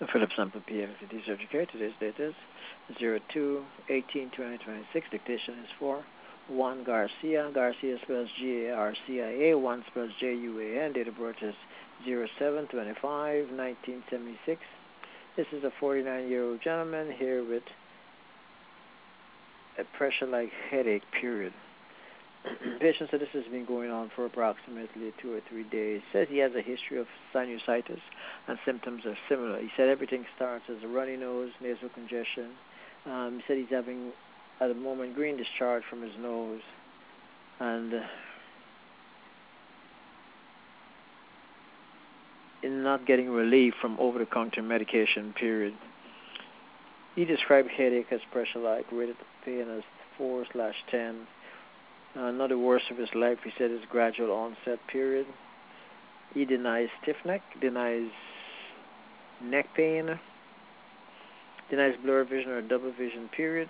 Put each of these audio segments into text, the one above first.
Phillips Sample PMCT Surgery Care. Today's date is 02/18/2026. Dictation is for Juan Garcia. Garcia spells Garcia. Juan spells Juan. Date of birth is 07/25/1976. This is a 49-year-old gentleman here with a pressure-like headache, period. Patient said this has been going on for approximately 2 or 3 days. Says he has a history of sinusitis and symptoms are similar. He said everything starts as a runny nose, nasal congestion. He said he's having, at the moment, green discharge from his nose and in not getting relief from over-the-counter medication, period. He described headache as pressure-like, rated pain as 4/10. Not the worst of his life, he said, is gradual onset, period. He denies stiff neck, denies neck pain, denies blurred vision or double vision, period.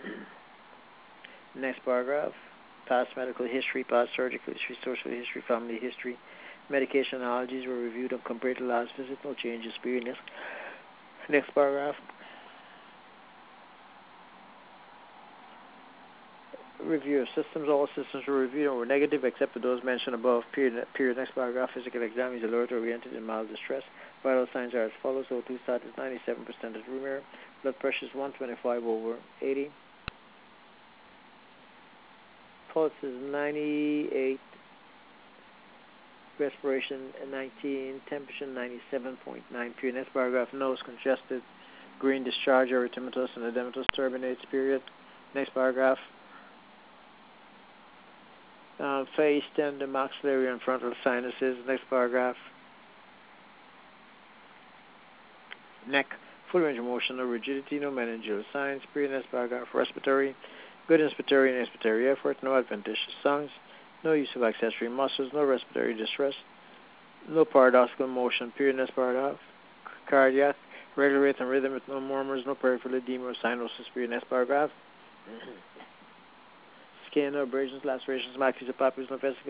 Next paragraph, past medical history, past surgical history, social history, family history. Medication allergies were reviewed and compared to last visit, no changes, period. Next paragraph. Review of systems. All systems were reviewed and were negative except for those mentioned above. Period. Next paragraph. Physical exam is alert oriented in mild distress. Vital signs are as follows. O2 status 97% at room air. Blood pressure is 125/80. Pulse is 98. Respiration 19. Temperature 97.9. Period. Next paragraph. Nose congested. Green discharge, erythematous and edematous turbinates. Period. Next paragraph. Face, tender, maxillary, and frontal sinuses. Next paragraph. Neck, full range of motion, no rigidity, no meningeal signs. Period. Next paragraph. Respiratory, good inspiratory and expiratory effort, no adventitious sounds, no use of accessory muscles, no respiratory distress, no paradoxical motion. Period. Next paragraph. Cardiac, regular rate and rhythm with no murmurs, no peripheral edema or cyanosis. Period. Next paragraph. Skin, no abrasions, lacerations, maxillas or papules,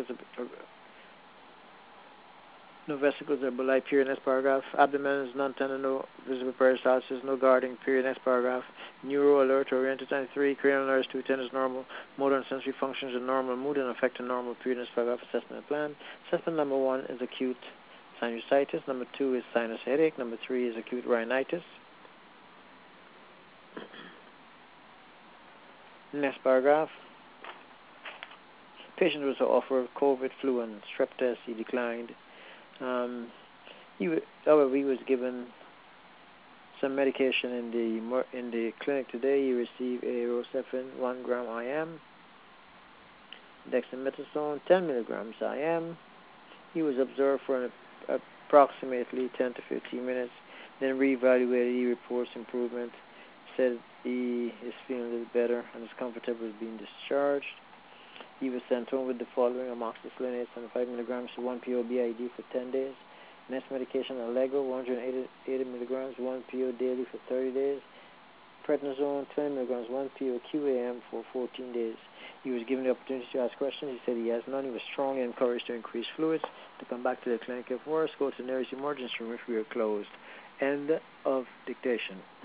no vesicles or bulli. Period. Next paragraph. Abdomen is non-tender, no visible peristalsis, no guarding. Period. Next paragraph. Neuro alert oriented 93, cranial nerves 210 is normal, motor and sensory functions are normal, mood and affect are normal. Period. Next paragraph. Assessment plan. Assessment number 1 is acute sinusitis. Number 2 is sinus headache. Number 3 is acute rhinitis. Next paragraph. Patient was offered COVID, flu, and strep test. He declined. However, he was given some medication in the clinic today. He received Rocephin 1 gram IM, dexamethasone 10 milligrams IM. He was observed for approximately 10 to 15 minutes, then reevaluated. He reports improvement, said he is feeling a little better and is comfortable with being discharged. He was sent home with the following: amoxicillin 875 milligrams, 1 PO BID for 10 days. Next medication, Allegro, 180 milligrams, 1 PO daily for 30 days. Prednisone, 20 milligrams, 1 PO QAM for 14 days. He was given the opportunity to ask questions. He said he has none. He was strongly encouraged to increase fluids, to come back to the clinic if worse, go to the nearest emergency room if we are closed. End of dictation.